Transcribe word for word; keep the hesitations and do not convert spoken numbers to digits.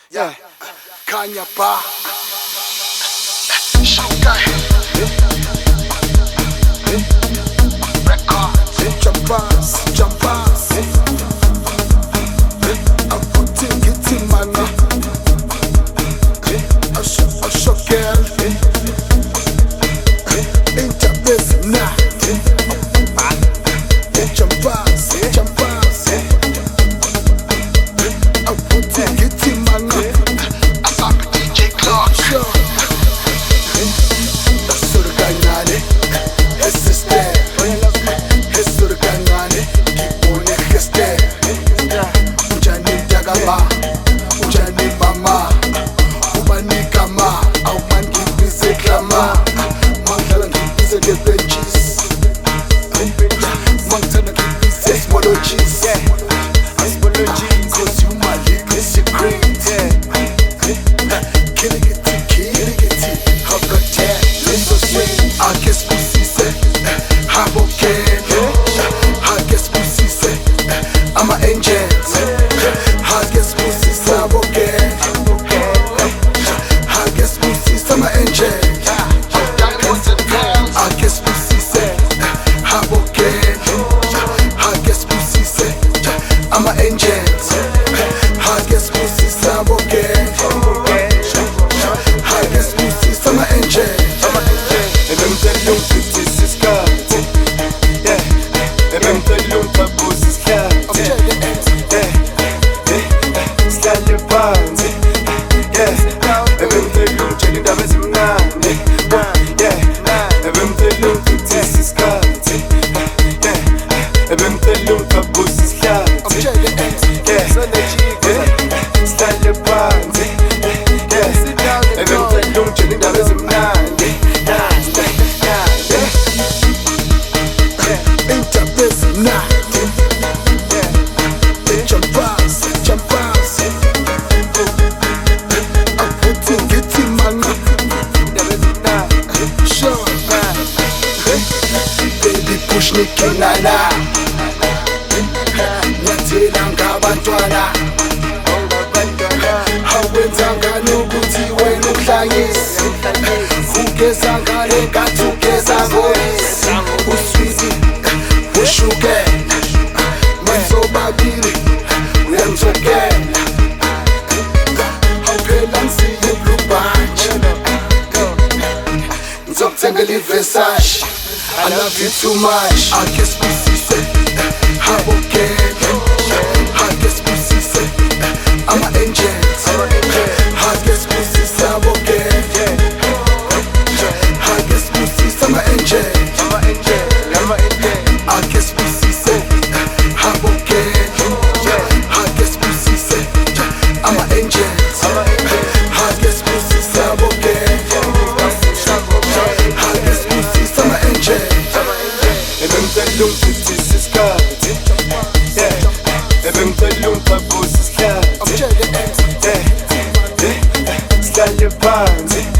Yeah, Kanya Ba Shanghai Records Jambas, Jambas I'm putting it in my mouth I show, I show girl Ain't that this nah Jambas, Jambas I'm putting it in my mouth I'm D J Clark Esurganyane Esiste Esurganyane Kipone Heste Ujani Dagama Ujani Mama Ubani Kama Auman Kibize Klama Mangala Kibize the benches Mangala Kibize Smologies Cause you my little secret Killing it, killing it How got that? So sweet I guess pussy say How okay I guess pussy say I'm an angel I guess pussy say I'm okay I guess pussy say I'm an angel I guess pussy say I'm okay I guess pussy say I'm an angel I guess pussy say I'm okay I guess pussy say I'm an angel Nana Nyathela ngabantwana Awenzanga nokuthi wena uhlangise Ugeza ngale ngathi ugeza ngoyise Uswisi ushukela Mansobabili uyangizokela Awuphela ngiziye blue bunch Ngizokuthengela iVersace I love you too much. I guess pussy say I'm okay. I guess pussy say I'm an angel. I guess pussy say I'm okay. I guess pussy say I'm an angel. I guess pussy say I'm okay. I guess pussy say I'm an angel. I guess pussy say I'm okay. I guess pussy say I'm an angel. Ebemthelung futhi sisikhathi yeah ebemthelung babusi sisikhathi I'm jelly eh eh sihlale phansi